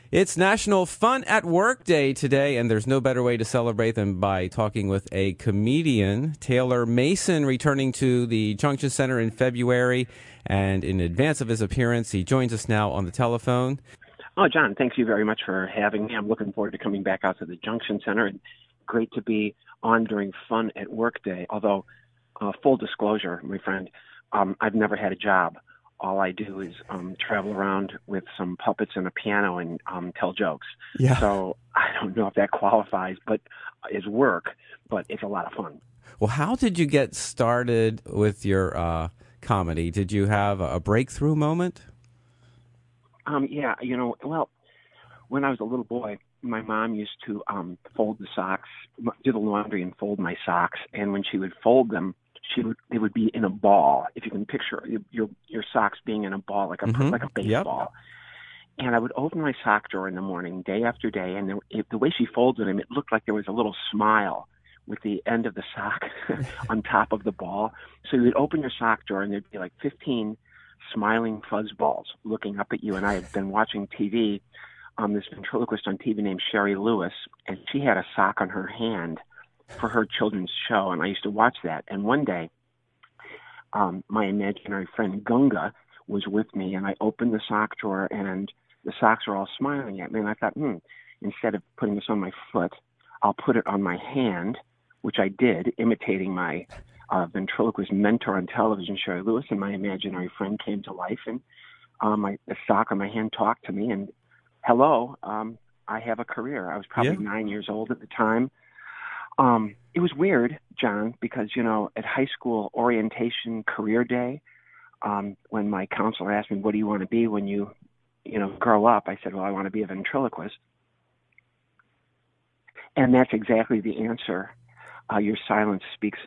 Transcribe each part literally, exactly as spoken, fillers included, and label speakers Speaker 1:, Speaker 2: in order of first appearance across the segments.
Speaker 1: It's National Fun at Work Day today, and there's no better way to celebrate than by talking with a comedian, Taylor Mason, returning to the Junction Center in February. And in advance of his appearance, he joins us now on the telephone.
Speaker 2: Oh, John, thank you very much for having me. I'm looking forward to coming back out to the Junction Center. And great to be on during Fun at Work Day. Although, uh, full disclosure, my friend, um, I've never had a job. All I do is um, travel around with some puppets and a piano and um, tell jokes.
Speaker 1: Yeah.
Speaker 2: So I don't know if that qualifies, but is work, but it's a lot of fun.
Speaker 1: Well, how did you get started with your uh, comedy? Did you have a breakthrough moment?
Speaker 2: Um, yeah, you know, well, when I was a little boy, my mom used to um, fold the socks, do the laundry and fold my socks. And when she would fold them, she would they would be in a ball. If you can picture your your socks being in a ball, like a
Speaker 1: Mm-hmm.
Speaker 2: like a baseball. Yep. And I would open my sock drawer in the morning, day after day, and there, it, the way she folded them, it looked like there was a little smile with the end of the sock on top of the ball. So you would open your sock drawer, and there'd be like fifteen smiling fuzzballs looking up at you. And I had been watching T V, um, this ventriloquist on T V named Sherry Lewis, and she had a sock on her hand for her children's show, and I used to watch that. And one day, um, my imaginary friend Gunga was with me, and I opened the sock drawer, and the socks were all smiling at me. And I thought, hmm, instead of putting this on my foot, I'll put it on my hand, which I did, imitating my uh, ventriloquist mentor on television, Sherry Lewis, and my imaginary friend came to life, and um, my, the sock on my hand talked to me, and hello, um, I have a career. I was probably
Speaker 1: Yeah.
Speaker 2: nine years old at the time. Um, it was weird, John, because, you know, at high school orientation career day, um, when my counselor asked me, what do you want to be when you, you know, grow up? I said, well, I want to be a ventriloquist. And that's exactly the answer. Uh, your silence speaks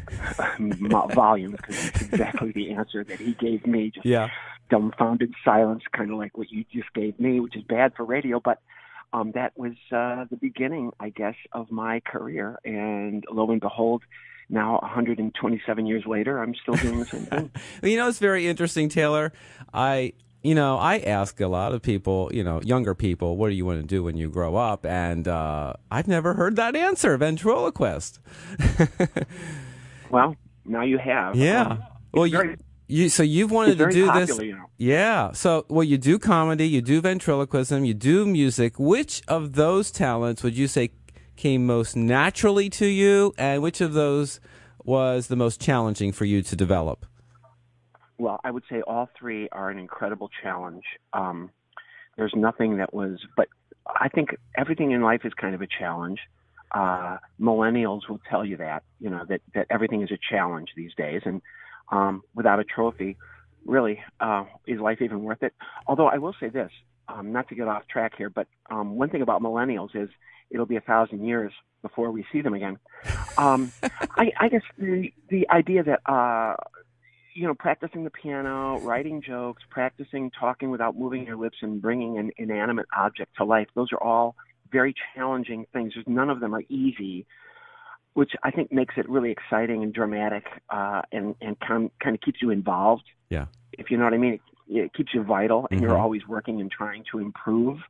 Speaker 2: volumes, because it's exactly the answer that he gave me. Just
Speaker 1: Yeah.
Speaker 2: dumbfounded silence, kind of like what you just gave me, which is bad for radio, but Um, that was uh, the beginning, I guess, of my career. And lo and behold, now one hundred twenty-seven years later, I'm still doing the same thing.
Speaker 1: Well, you know, it's very interesting, Taylor. I, you know, I ask a lot of people, you know, younger people, what do you want to do when you grow up? And uh, I've never heard that answer, ventriloquist.
Speaker 2: Well, now you have.
Speaker 1: Yeah.
Speaker 2: Um,
Speaker 1: well,
Speaker 2: very,
Speaker 1: you, you, so you've wanted
Speaker 2: it's
Speaker 1: to
Speaker 2: very
Speaker 1: do
Speaker 2: popular,
Speaker 1: this.
Speaker 2: You know.
Speaker 1: Yeah. So, well, you do comedy, you do ventriloquism, you do music. Which of those talents would you say came most naturally to you, and which of those was the most challenging for you to develop?
Speaker 2: Well, I would say all three are an incredible challenge. Um, there's nothing that was, but I think everything in life is kind of a challenge. Uh, millennials will tell you that, you know, that, that everything is a challenge these days. And um, without a trophy, really, uh, is life even worth it? Although I will say this, um, not to get off track here, but um, one thing about millennials is it'll be a thousand years before we see them again. Um, I, I guess the, the idea that, uh, you know, practicing the piano, writing jokes, practicing talking without moving your lips and bringing an inanimate object to life, those are all very challenging things. None of them are easy, which I think makes it really exciting and dramatic, uh, and, and kind, kind of keeps you involved.
Speaker 1: Yeah.
Speaker 2: If you know what I mean, it, it keeps you vital, and mm-hmm. you're always working and trying to improve.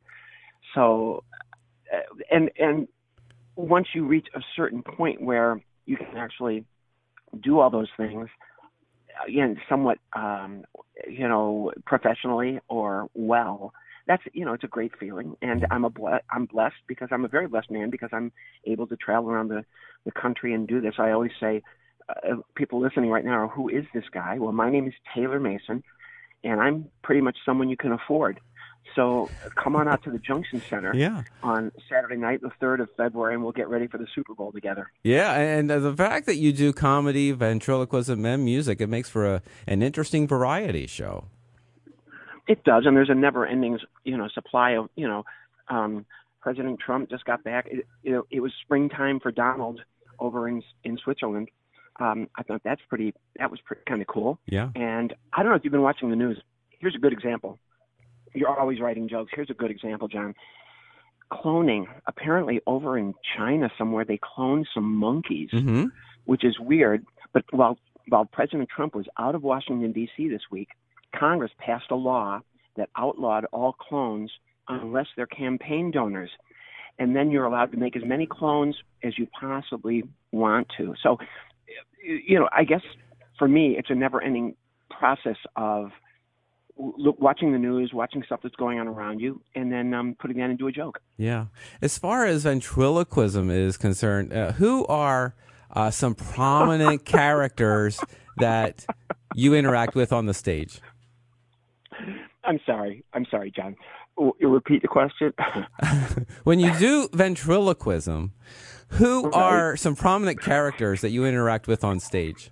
Speaker 2: So, uh, and, and once you reach a certain point where you can actually do all those things, again, somewhat, um, you know, professionally or well, that's, you know, it's a great feeling. And I'm a ble- I'm blessed because I'm a very blessed man because I'm able to travel around the, the country and do this. I always say, uh, people listening right now, who is this guy? Well, my name is Taylor Mason, and I'm pretty much someone you can afford. So come on out to the Junction Center
Speaker 1: yeah.
Speaker 2: on Saturday night, the third of February, and we'll get ready for the Super Bowl together.
Speaker 1: Yeah, and the fact that you do comedy, ventriloquism, and music, it makes for a, an interesting variety show.
Speaker 2: It does, and there's a never-ending, you know, supply of, you know, um, President Trump just got back. It, it, it was springtime for Donald over in in Switzerland. Um, I thought that's pretty. That was pretty kind of cool.
Speaker 1: Yeah.
Speaker 2: And I don't know if you've been watching the news. Here's a good example. You're always writing jokes. Here's a good example, John. Cloning. Apparently, over in China somewhere, they cloned some monkeys,
Speaker 1: mm-hmm.
Speaker 2: which is weird. But while while President Trump was out of Washington, D C this week, Congress passed a law that outlawed all clones unless they're campaign donors. And then you're allowed to make as many clones as you possibly want to. So, you know, I guess for me, it's a never-ending process of look, watching the news, watching stuff that's going on around you, and then um, putting that into a joke.
Speaker 1: Yeah. As far as ventriloquism is concerned, uh, who are uh, some prominent characters that you interact with on the stage?
Speaker 2: I'm sorry. I'm sorry, John. You repeat the question?
Speaker 1: When you do ventriloquism, who
Speaker 2: right.
Speaker 1: are some prominent characters that you interact with on stage?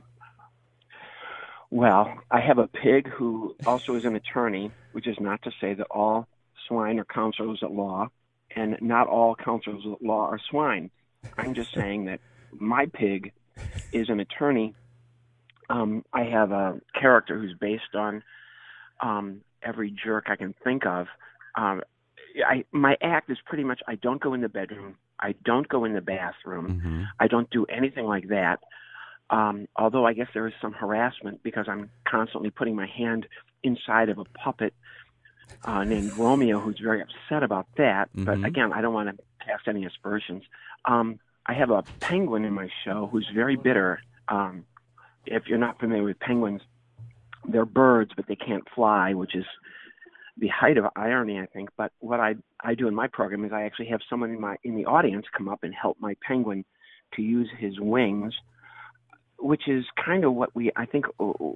Speaker 2: Well, I have a pig who also is an attorney, which is not to say that all swine are counselors at law, and not all counselors at law are swine. I'm just saying that my pig is an attorney. Um, I have a character who's based on um, every jerk I can think of. Um, I, my act is pretty much I don't go in the bedroom. I don't go in the bathroom.
Speaker 1: Mm-hmm.
Speaker 2: I don't do anything like that. Um, although I guess there is some harassment because I'm constantly putting my hand inside of a puppet uh, named Romeo, who's very upset about that.
Speaker 1: Mm-hmm.
Speaker 2: But again, I don't want to cast any aspersions. Um, I have a penguin in my show who's very bitter. Um, if you're not familiar with penguins, they're birds, but they can't fly, which is the height of irony, I think. But what I I do in my program is I actually have someone in my in the audience come up and help my penguin to use his wings, which is kind of what we I think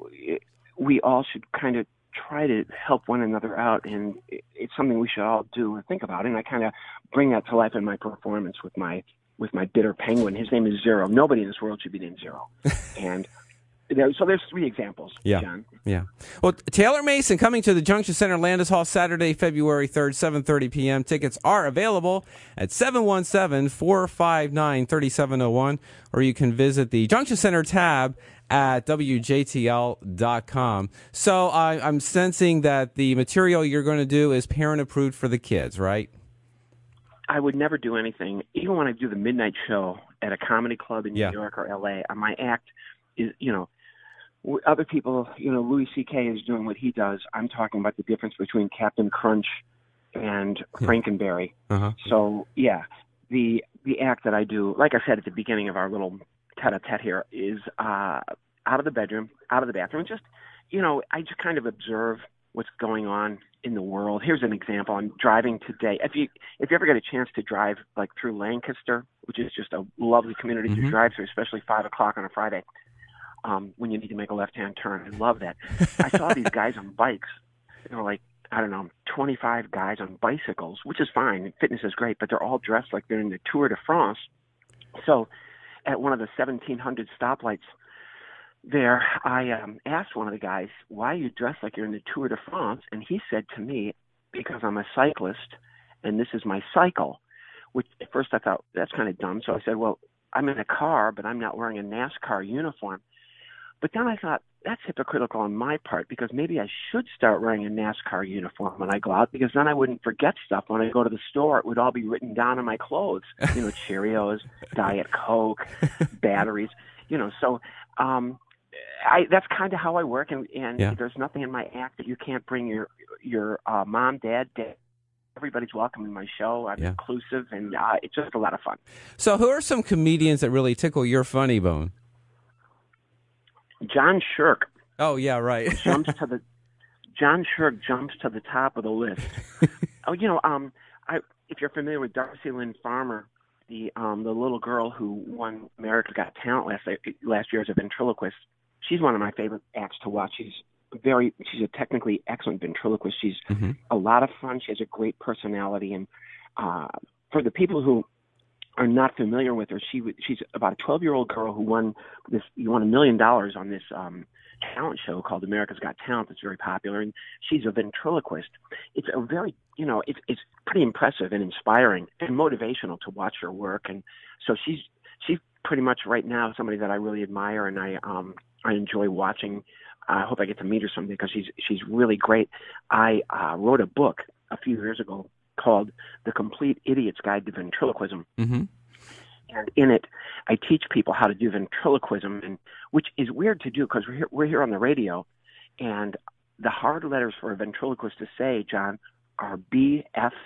Speaker 2: we all should kind of try to help one another out, and it's something we should all do and think about. And I kind of bring that to life in my performance with my with my bitter penguin. His name is Zero. Nobody in this world should be named Zero, and. There, so there's three examples,
Speaker 1: yeah.
Speaker 2: John.
Speaker 1: Yeah. Well, Taylor Mason coming to the Junction Center Landis Hall Saturday, February third, seven thirty p.m. Tickets are available at seven one seven, four five nine, three seven zero one, or you can visit the Junction Center tab at W J T L dot com. So uh, I'm sensing that the material you're going to do is parent approved for the kids, right?
Speaker 2: I would never do anything, even when I do the midnight show at a comedy club in New
Speaker 1: Yeah.
Speaker 2: York or L A. My act is, you know, other people, you know, Louis C K is doing what he does. I'm talking about the difference between Captain Crunch and Frankenberry.
Speaker 1: Uh-huh.
Speaker 2: So, yeah, the the act that I do, like I said at the beginning of our little tete-a-tete here, is uh, out of the bedroom, out of the bathroom. Just, you know, I just kind of observe what's going on in the world. Here's an example. I'm driving today. If you if you ever get a chance to drive, like, through Lancaster, which is just a lovely community
Speaker 1: Mm-hmm.
Speaker 2: to drive through, especially five o'clock on a Friday, Um, when you need to make a left-hand turn. I love that. I saw these guys on bikes. They were like, I don't know, twenty-five guys on bicycles, which is fine. Fitness is great, but they're all dressed like they're in the Tour de France. So at one of the seventeen hundred stoplights there, I um, asked one of the guys, why are you dressed like you're in the Tour de France? And he said to me, because I'm a cyclist and this is my cycle, which at first I thought, that's kind of dumb. So I said, well, I'm in a car, but I'm not wearing a NASCAR uniform. But then I thought, that's hypocritical on my part, because maybe I should start wearing a NASCAR uniform when I go out, because then I wouldn't forget stuff. When I go to the store, it would all be written down on my clothes. You know, Cheerios, Diet Coke, batteries, you know. So um, I, that's kind of how I work, and, and
Speaker 1: Yeah.
Speaker 2: there's nothing in my act that you can't bring your, your uh, mom, dad, dad. Everybody's welcome in my show. I'm
Speaker 1: Yeah.
Speaker 2: inclusive, and uh, it's just a lot of fun.
Speaker 1: So who are some comedians that really tickle your funny bone?
Speaker 2: John Shirk
Speaker 1: Oh, yeah, right.
Speaker 2: jumps to the John Shirk jumps to the top of the list. Oh, you know, um, I if you're familiar with Darcy Lynn Farmer, the um the little girl who won America's Got Talent last last year as a ventriloquist, she's one of my favorite acts to watch. She's very she's a technically excellent ventriloquist. She's
Speaker 1: Mm-hmm.
Speaker 2: a lot of fun. She has a great personality, and uh, for the people who are not familiar with her, she she's about a twelve-year-old girl who won this won a million dollars on this um, talent show called America's Got Talent. That's very popular, and she's a ventriloquist. It's a very you know it's it's pretty impressive and inspiring and motivational to watch her work. And so she's she's pretty much right now somebody that I really admire, and I um I enjoy watching. I hope I get to meet her someday, because she's she's really great. I uh, wrote a book a few years ago called The Complete Idiot's Guide to Ventriloquism.
Speaker 1: Mm-hmm.
Speaker 2: And in it, I teach people how to do ventriloquism, and which is weird to do because we're here, we're here on the radio, and the hard letters for a ventriloquist to say, John, are B, F,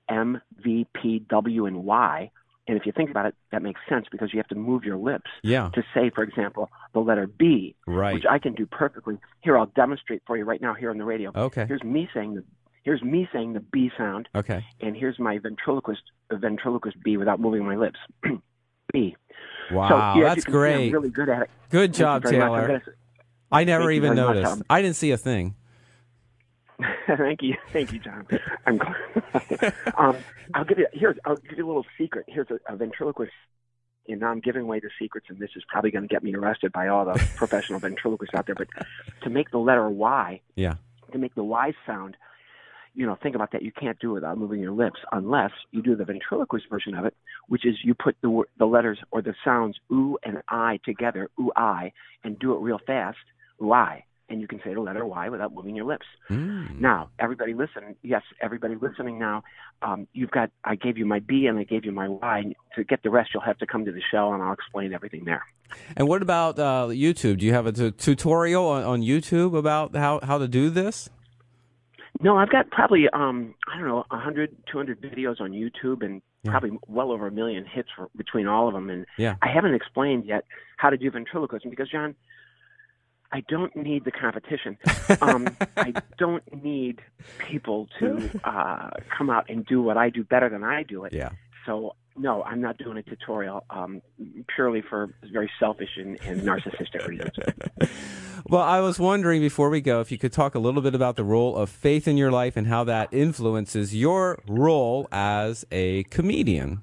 Speaker 2: M, V, P, W, and Y. And if you think about it, that makes sense because you have to move your lips
Speaker 1: yeah.
Speaker 2: to say, for example, the letter B,
Speaker 1: right.
Speaker 2: which I can do perfectly. Here, I'll demonstrate for you right now here on the radio.
Speaker 1: Okay.
Speaker 2: Here's me saying the here's me saying the B sound.
Speaker 1: Okay.
Speaker 2: And here's my ventriloquist ventriloquist B without moving my lips. B.
Speaker 1: Wow,
Speaker 2: so, yeah,
Speaker 1: that's
Speaker 2: I'm
Speaker 1: great.
Speaker 2: really good at it.
Speaker 1: Good job, Taylor. Gonna, I never even noticed. I didn't see a thing.
Speaker 2: Thank you, thank you, John. I'm glad. um, I'll give you here's I'll give you a little secret. Here's a, a ventriloquist, and now I'm giving away the secrets, and this is probably going to get me arrested by all the professional ventriloquists out there. But to make the letter Y,
Speaker 1: yeah,
Speaker 2: to make the Y sound, you know, think about that. You can't do it without moving your lips unless you do the ventriloquist version of it, which is you put the the letters or the sounds ooh and I together, ooh I, and do it real fast, ooh I. And you can say the letter Y without moving your lips.
Speaker 1: Mm.
Speaker 2: Now, everybody listen. Yes, everybody listening now, um, you've got, I gave you my B and I gave you my Y. To get the rest, you'll have to come to the show and I'll explain everything there.
Speaker 1: And what about uh, YouTube? Do you have a t- tutorial on, on YouTube about how, how to do this?
Speaker 2: No, I've got probably, um, I don't know, one hundred, two hundred videos on YouTube and
Speaker 1: yeah.
Speaker 2: probably well over a million hits for, between all of them. And
Speaker 1: yeah.
Speaker 2: I haven't explained yet how to do ventriloquism because, John, I don't need the competition. Um, I don't need people to uh, come out and do what I do better than I do it.
Speaker 1: Yeah.
Speaker 2: So, no, I'm not doing a tutorial um, purely for very selfish and, and narcissistic reasons.
Speaker 1: Well, I was wondering before we go if you could talk a little bit about the role of faith in your life and how that influences your role as a comedian.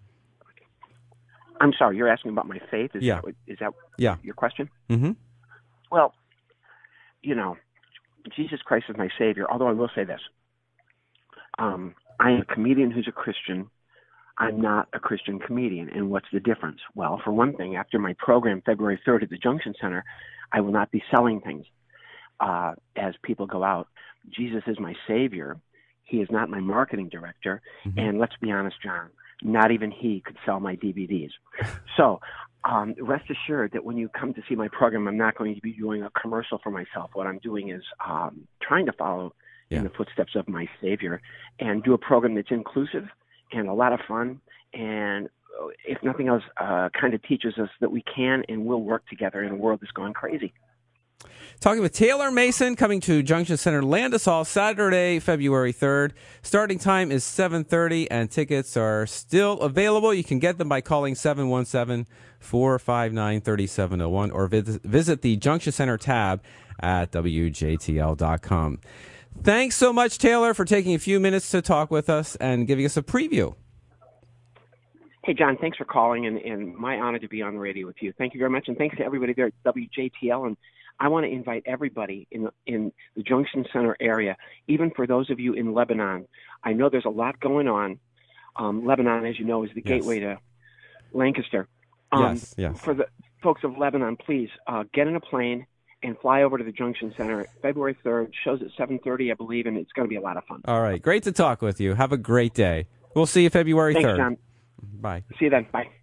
Speaker 2: I'm sorry, you're asking about my faith? Is
Speaker 1: yeah.
Speaker 2: That, is that
Speaker 1: yeah.
Speaker 2: your question?
Speaker 1: Mm-hmm.
Speaker 2: Well, you know, Jesus Christ is my Savior, although I will say this. Um, I am a comedian who's a Christian. I'm not a Christian comedian. And what's the difference? Well, for one thing, after my program February third at the Junction Center, I will not be selling things uh, as people go out. Jesus is my Savior. He is not my marketing director. Mm-hmm. And let's be honest, John, not even he could sell my D V Ds. So um, rest assured that when you come to see my program, I'm not going to be doing a commercial for myself. What I'm doing is um, trying to follow yeah. in the footsteps of my Savior and do a program that's inclusive and a lot of fun. And if nothing else, uh, kind of teaches us that we can and will work together in a world that's gone crazy.
Speaker 1: Talking with Taylor Mason, coming to Junction Center Landis Hall Saturday, February third. Starting time is seven thirty, and tickets are still available. You can get them by calling seven one seven, four five nine, three seven zero one or visit, visit the Junction Center tab at W J T L dot com. Thanks so much, Taylor, for taking a few minutes to talk with us and giving us a preview.
Speaker 2: Hey, John, thanks for calling, and, and my honor to be on the radio with you. Thank you very much, and thanks to everybody there at W J T L. And I want to invite everybody in the, in the Junction Center area, even for those of you in Lebanon. I know there's a lot going on. Um, Lebanon, as you know, is the yes. gateway to Lancaster. Um,
Speaker 1: yes, yes.
Speaker 2: For the folks of Lebanon, please uh, get in a plane and fly over to the Junction Center February third. Show's at seven thirty, I believe, and it's going to be a lot of fun.
Speaker 1: All right. Great to talk with you. Have a great day. We'll see you February third.
Speaker 2: Thanks, John.
Speaker 1: Bye.
Speaker 2: See you then. Bye.